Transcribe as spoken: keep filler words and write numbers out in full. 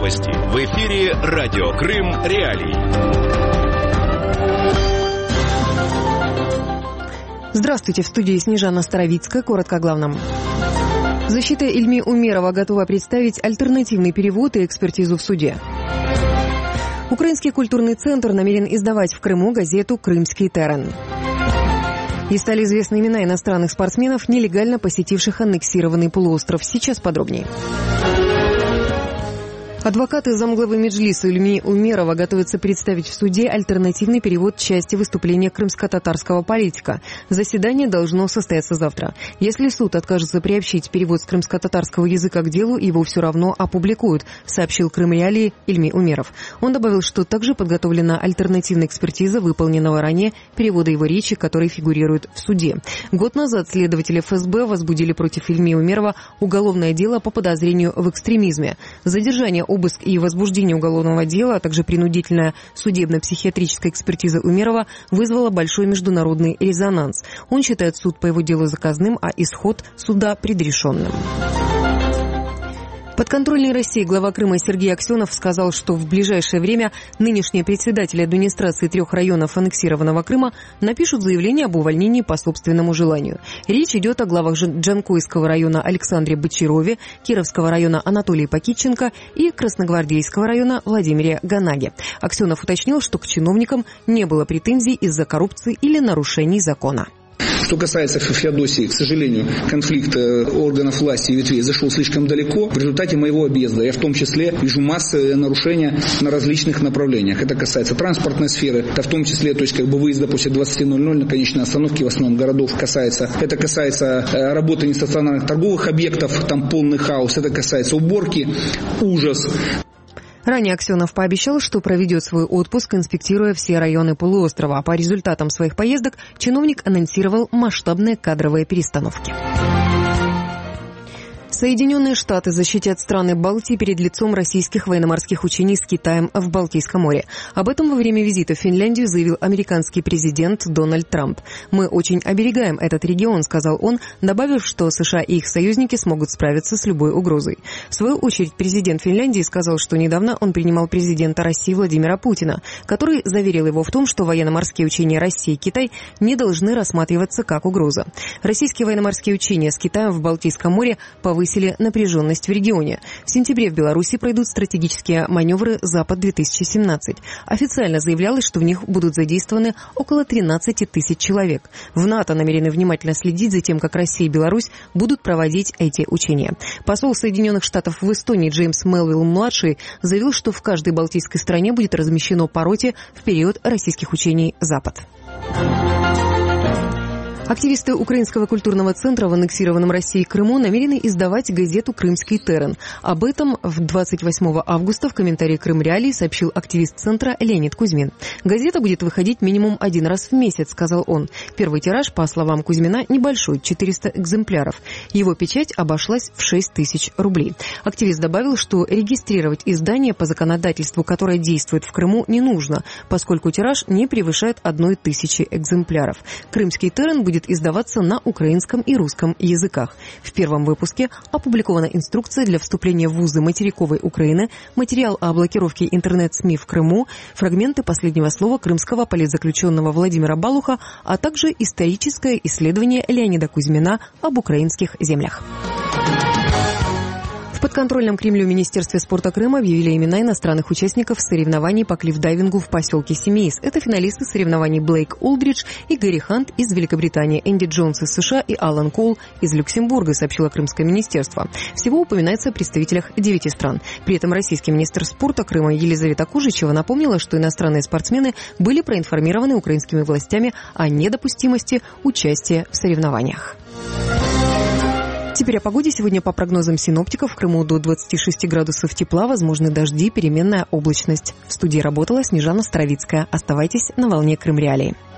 Новости. В эфире Радио Крым Реалии. Здравствуйте, в студии Снежана Старовицкая. Коротко о главном. Защита Ильми Умерова готова представить альтернативный перевод и экспертизу в суде. Украинский культурный центр намерен издавать в Крыму газету «Крымский терен». И стали известны имена иностранных спортсменов, нелегально посетивших аннексированный полуостров. Сейчас подробнее. Адвокаты замглавы Меджлиса Ильми Умерова готовятся представить в суде альтернативный перевод части выступления крымско-татарского политика. Заседание должно состояться завтра. Если суд откажется приобщить перевод с крымско-татарского языка к делу, его все равно опубликуют, сообщил Крым Реалии Ильми Умеров. Он добавил, что также подготовлена альтернативная экспертиза выполненного ранее перевода его речи, который фигурирует в суде. Год назад следователи эф эс бэ возбудили против Ильми Умерова уголовное дело по подозрению в экстремизме. Задержание, обыск и возбуждение уголовного дела, а также принудительная судебно-психиатрическая экспертиза Умерова вызвала большой международный резонанс. Он считает суд по его делу заказным, а исход суда предрешенным. Подконтрольный России глава Крыма Сергей Аксенов сказал, что в ближайшее время нынешние председатели администрации трех районов аннексированного Крыма напишут заявление об увольнении по собственному желанию. Речь идет о главах Джанкойского района Александре Бочарове, Кировского района Анатолии Пакитченко и Красногвардейского района Владимире Ганаге. Аксенов уточнил, что к чиновникам не было претензий из-за коррупции или нарушений закона. Что касается Феодосии, к сожалению, конфликт органов власти и ветвей зашел слишком далеко. В результате моего объезда я в том числе вижу массы нарушений на различных направлениях. Это касается транспортной сферы, это в том числе, то есть как бы выезда после двадцати ноль-ноль на конечной остановке в основном городов касается. Это касается работы нестационарных торговых объектов, там полный хаос. Это касается уборки, ужас. Ранее Аксенов пообещал, что проведет свой отпуск, инспектируя все районы полуострова. А по результатам своих поездок чиновник анонсировал масштабные кадровые перестановки. Соединенные Штаты защитят страны Балтии перед лицом российских военно-морских учений с Китаем в Балтийском море. Об этом во время визита в Финляндию заявил американский президент Дональд Трамп. «Мы очень оберегаем этот регион», — сказал он, добавив, что США и их союзники смогут справиться с любой угрозой. В свою очередь президент Финляндии сказал, что недавно он принимал президента России Владимира Путина, который заверил его в том, что военно-морские учения России и Китай не должны рассматриваться как угроза. Российские военно-морские учения с Китаем в Балтийском море повысили напряженность в регионе. В сентябре в Беларуси пройдут стратегические маневры «Запад-две тысячи семнадцать». Официально заявлялось, что в них будут задействованы около тринадцати тысяч человек. В НАТО намерены внимательно следить за тем, как Россия и Беларусь будут проводить эти учения. Посол Соединенных Штатов в Эстонии Джеймс Мелвилл-младший заявил, что в каждой балтийской стране будет размещено по роте в период российских учений «Запад». Активисты Украинского культурного центра в аннексированном Россией Крыму намерены издавать газету «Крымский терен». Об этом в двадцать восьмого августа в комментарии Крым Реалии сообщил активист центра Леонид Кузьмин. «Газета будет выходить минимум один раз в месяц», — сказал он. Первый тираж, по словам Кузьмина, небольшой — четыреста экземпляров. Его печать обошлась в шесть тысяч рублей. Активист добавил, что регистрировать издание по законодательству, которое действует в Крыму, не нужно, поскольку тираж не превышает одной тысячи экземпляров. «Крымский терен» будет издаваться на украинском и русском языках. В первом выпуске опубликована инструкция для вступления в вузы материковой Украины, материал о блокировке интернет-СМИ в Крыму, фрагменты последнего слова крымского политзаключенного Владимира Балуха, а также историческое исследование Леонида Кузьмина об украинских землях. В подконтрольном Кремлю Министерстве спорта Крыма объявили имена иностранных участников соревнований по клиффдайвингу в поселке Семейс. Это финалисты соревнований Блейк Олдридж и Гэри Хант из Великобритании, Энди Джонс из США и Алан Коул из Люксембурга, сообщило Крымское министерство. Всего упоминается о представителях девяти стран. При этом российский министр спорта Крыма Елизавета Кужичева напомнила, что иностранные спортсмены были проинформированы украинскими властями о недопустимости участия в соревнованиях. Теперь о погоде. Сегодня по прогнозам синоптиков в Крыму до двадцати шести градусов тепла, возможны дожди, переменная облачность. В студии работала Снежана Старовицкая. Оставайтесь на волне Крым Реалии.